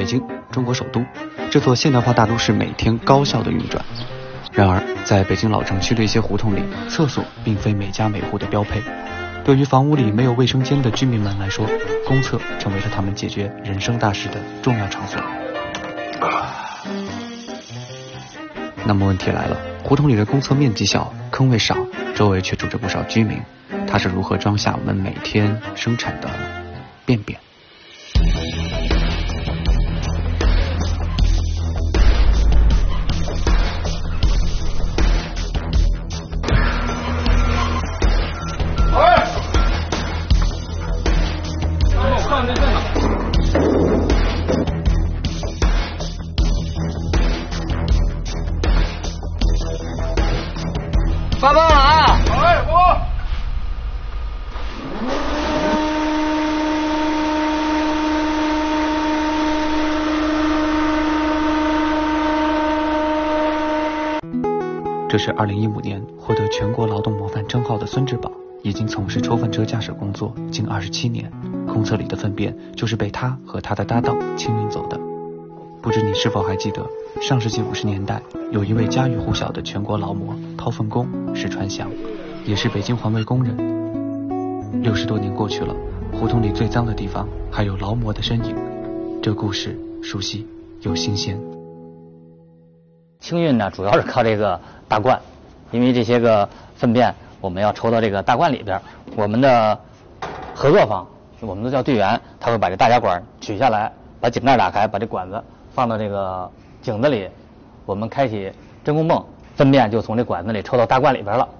京，中国首都，这座现代化大都市每天高效的运转。然而，在北京老城区的一些胡同里，厕所并非每家每户的标配。对于房屋里没有卫生间的居民们来说，公厕成为了他们解决人生大事的重要场所。那么问题来了，胡同里的公厕面积小，坑位少，周围却住着不少居民，它是如何装下我们每天生产的便便？ 发帮了啊！ 哎，我。 这是2015年获得全国劳动模范称号的孙志宝，已经从事抽粪车驾驶工作近27年，公厕里的粪便就是被他和他的搭档清运走的。不知你是否还记得，上世纪50年代，有一位家喻户晓的全国劳模掏粪工石传祥，也是北京环卫工人。60多年过去了，胡同里最脏的地方还有劳模的身影，这故事熟悉又新鲜。 清运呢，主要是靠这个大罐，因为这些个粪便我们要抽到这个大罐里边。我们的合作方，我们都叫队员，他会把这大夹管取下来，把井盖打开，把这管子放到这个井子里，我们开启真空泵，粪便就从这管子里抽到大罐里边了。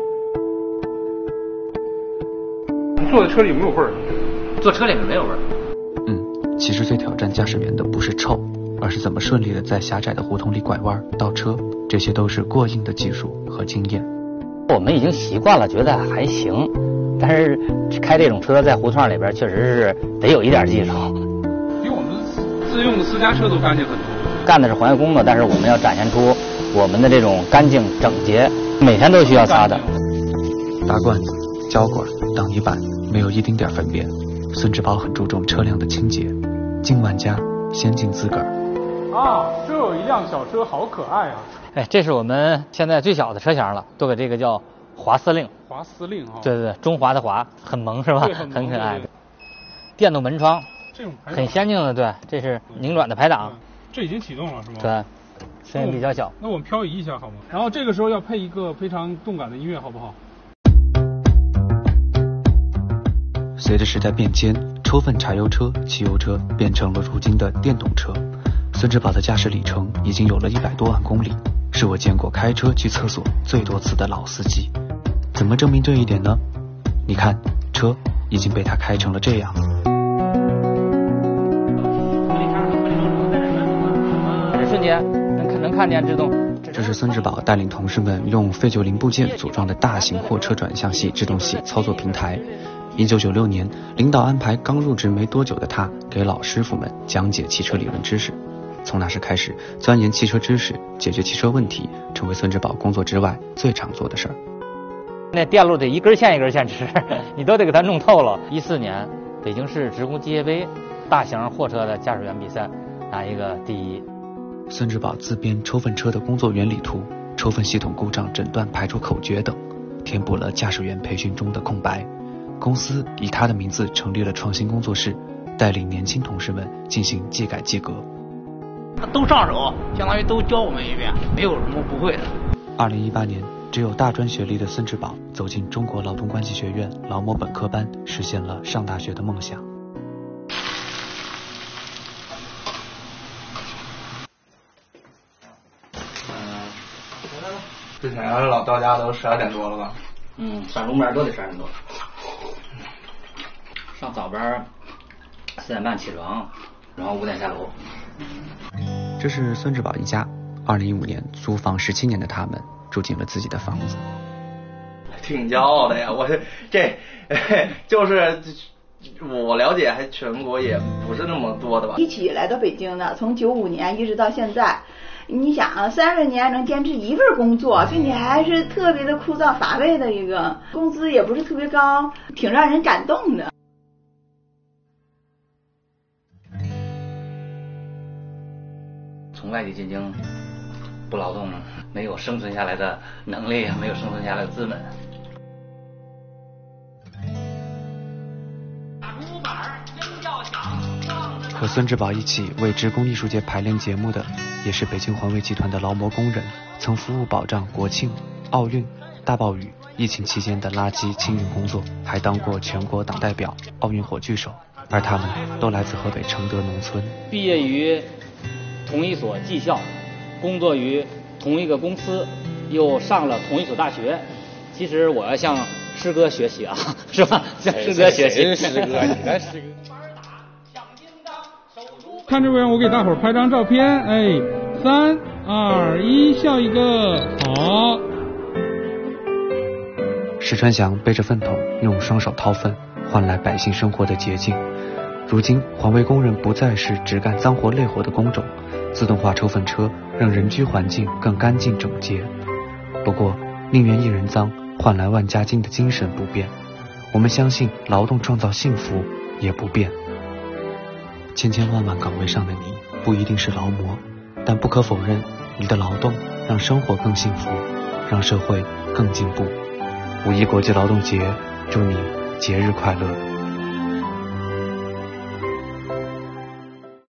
你坐在车里有没有味儿？ 坐车里面没有味儿。 其实最挑战驾驶员的不是臭，而是怎么顺利的在狭窄的胡同里拐弯倒车，这些都是过硬的技术和经验。 我们已经习惯了，觉得还行，但是开这种车在胡同里边确实是得有一点技术。 比我们自用的私家车都干净很多。 干的是环卫工作，但是我们要展现出我们的这种干净整洁，每天都需要擦的。 大罐子、胶管、挡泥板，没有一丁点粪便。孙志宝很注重车辆的清洁，敬万家，先敬自个儿。 啊，这有一辆小车，好可爱啊！ 哎，这是我们现在最小的车型了，都给这个叫华司令。 华司令哈。 对对对，中华的华，很萌是吧？ 对， 很可爱。 对对电动门窗， 这种排挡很先进的，对，这是拧转的排挡。 这已经启动了是吗？ 对，声音比较小。 那我们漂移一下好吗？然后这个时候要配一个非常动感的音乐，好不好？ 随着时代变迁，抽粪柴油车、汽油车变成了如今的电动车。孙志宝的驾驶里程已经有了100多万公里，是我见过开车去厕所最多次的老司机。怎么证明这一点呢？你看，车已经被他开成了这样。 瞬间能看见制动。 这是孙志宝带领同事们用废旧零部件组装的大型货车转向系制动系操作平台。1996年，领导安排刚入职没多久的他给老师傅们讲解汽车理论知识。从那时开始，钻研汽车知识、解决汽车问题，成为孙志宝工作之外最常做的事儿。 那电路得一根线一根线吃，你都得给它弄透了。14年，北京市职工机械杯大型货车的驾驶员比赛拿一个第一。 孙志宝自编抽粪车的工作原理图、抽粪系统故障诊断排除口诀等，填补了驾驶员培训中的空白。公司以他的名字成立了创新工作室，带领年轻同事们进行技改技革。 都上手，相当于都教我们一遍，没有什么不会的。 2018年，只有大专学历的孙志宝走进中国劳动关系学院劳模本科班，实现了上大学的梦想。 之前老到家都12点多了吧？ 上路面都得12点多。上早班4点半起床，然后5点下楼。 这是孙志宝一家，2015年租房17年的他们住进了自己的房子。 挺骄傲的呀，我这就是我了解，还全国也不是那么多的吧。 一起来到北京的，从95年一直到现在。你想啊，30年能坚持一份工作，并且还是特别的枯燥乏味的一个，工资也不是特别高，挺让人感动的。 从外地进京不劳动，没有生存下来的能力，没有生存下来的资本。 和孙志宝一起为职工艺术节排练节目的，也是北京环卫集团的劳模工人，曾服务保障国庆、奥运、大暴雨、疫情期间的垃圾清运工作，还当过全国党代表、奥运火炬手。而他们都来自河北承德农村， 毕业于同一所技校，工作于同一个公司，又上了同一所大学。其实我要向师哥学习啊，是吧？向师哥学习。 师哥，你看师哥。 看这边，我给大伙儿拍张照片，哎，3、2、1，笑一个，好。 石川祥背着粪桶，用双手掏粪，换来百姓生活的洁净。如今，环卫工人不再是只干脏活累活的工种，自动化抽粪车让人居环境更干净整洁。不过，宁愿一人脏，换来万家金的精神不变。我们相信，劳动创造幸福也不变。千千万万岗位上的你，不一定是劳模，但不可否认，你的劳动让生活更幸福，让社会更进步。5·1国际劳动节，祝你节日快乐。